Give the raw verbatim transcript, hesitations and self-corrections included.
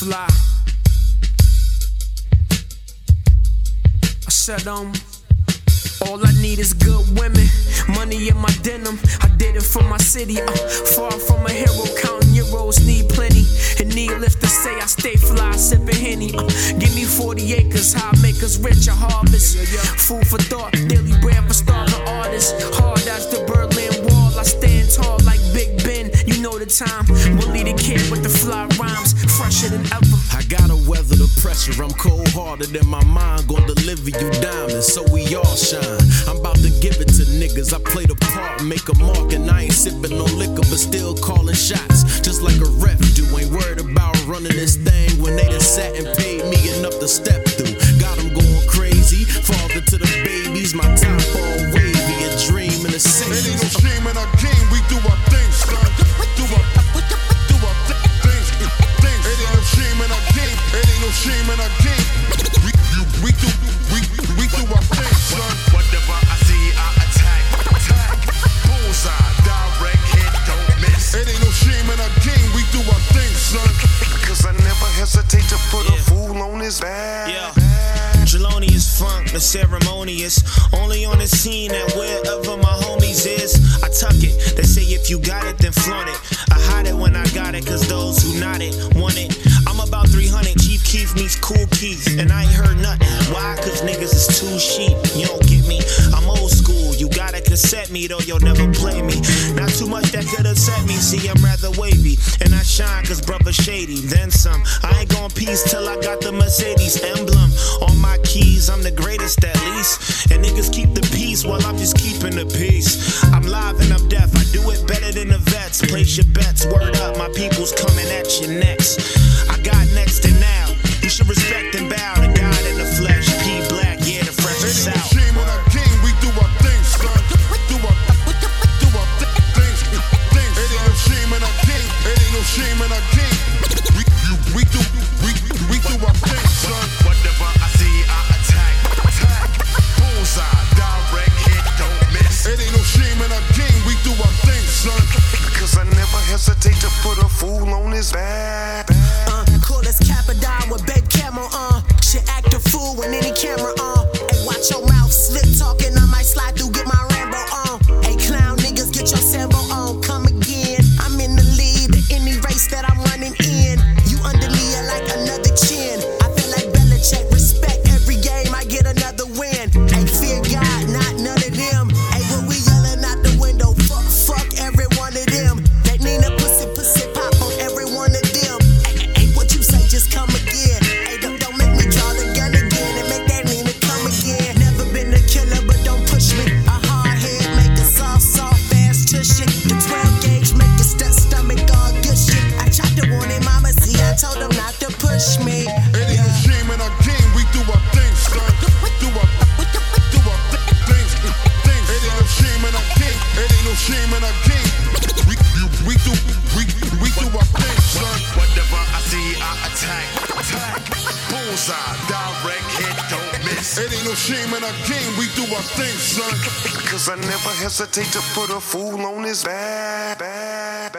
fly. I said, um, all I need is good women, money in my denim. I did it for my city, uh, far from a hero, counting euros, need plenty. And needless to say, I stay fly, sipping Henny. Uh, give me forty acres, how I make us rich, a harvest. Food for thought, daily bread for starving artists. Hard as the Berlin Wall, I stand tall like Big Ben. You know the time, Willie the Kid with the fly rhymes, fresher than ever. I gotta weather the pressure, I'm cold-hearted in my mind, gon' deliver you diamonds, so we all shine. I'm about to give it to niggas, I play the part, make a mark, and I ain't sipping no liquor, but still calling shots, just like a ref do. Ain't worried about running this thing when they done sat and paid me enough to step through. Got them going crazy, father to the babies, my top all wavy, a dream in the city. It ain't no shame in our game, we do our thing, son. Do our, do our things, things. It ain't no shame in our game, it ain't no shame in our game. We, we do, we, we do our thing, son. Whatever I see, I attack, attack. Bullseye, direct hit, don't miss. It ain't no shame in our game, we do our thing, son. Cause I never hesitate to put yeah. a fool on his back. Yeah. Jelonious funk, the ceremonious. Only on the scene and wherever my homies is, I tuck it. They say if you got it, then flaunt it. I hide it when I got it, cause those who not it, want it. I'm about three hundred, Chief Keef meets Cool Keith, and I ain't heard nothing. Why? Cause niggas is too sheep. You don't get me, I'm old school. You gotta cassette me, though you'll never play me. Not too much that could upset me. See, I'm rather wavy, and I shine cause brother shady. Then some, I ain't gon' peace till I got the Mercedes emblem on my keys. I'm the greatest at least, and niggas keep the peace while I'm just keeping the peace. I'm live and I'm deaf, I do it better than the vets. Place your bets, word up, my people's coming at you next. I got next and now, you should respect and bow to God in the flesh. P Black, yeah, the freshest out. It ain't no shame in our game, we do our thing, son. Do our, do our things, things. It ain't no shame in our game, it ain't no shame in our game. We, we do, we, we do our thing, son. Whatever I see, I attack, attack. Bullseye, direct hit, don't miss. It ain't no shame in our game, we do our thing, son. Cause I never hesitate to put a fool on his back. Uh, coolest Capadon with babe camo on. Uh. Shit act a fool when any camera on. Uh. Hey, watch your mouth, slip talking, I might slide through, get my Rambo on. Uh. Hey, clown niggas, get your Sambo on. Come again, I'm in the lead in any race that I'm running in. You under me like another chin. I feel like Belichick, respect every game, I get another win. Hey, fear God, not none of them. Hey, when we yelling out the window, fuck, fuck every one of them. That Nina pussy, pussy pop on every one of them. Hey, hey, what you say, just come again. Hey, don't, don't make me draw the gun again and make that Nina come again. Never been a killer, but don't push me. A hard head, make a soft, soft, fast tushy. The twelve gauge, make your st- stomach all good shit. I tried to warn him, mama, see, I told him not to push me. It ain't no shame in our game, we do our thing, son. Do our, do our things, things. It ain't no shame in our game, it ain't no shame in our game. We, we do, we, we do our thing, son. Whatever I see, I attack, attack. Bullseye, direct hit, don't miss. It ain't no shame in our game, we do our thing, son. Cause I never hesitate to put a fool on his back. back.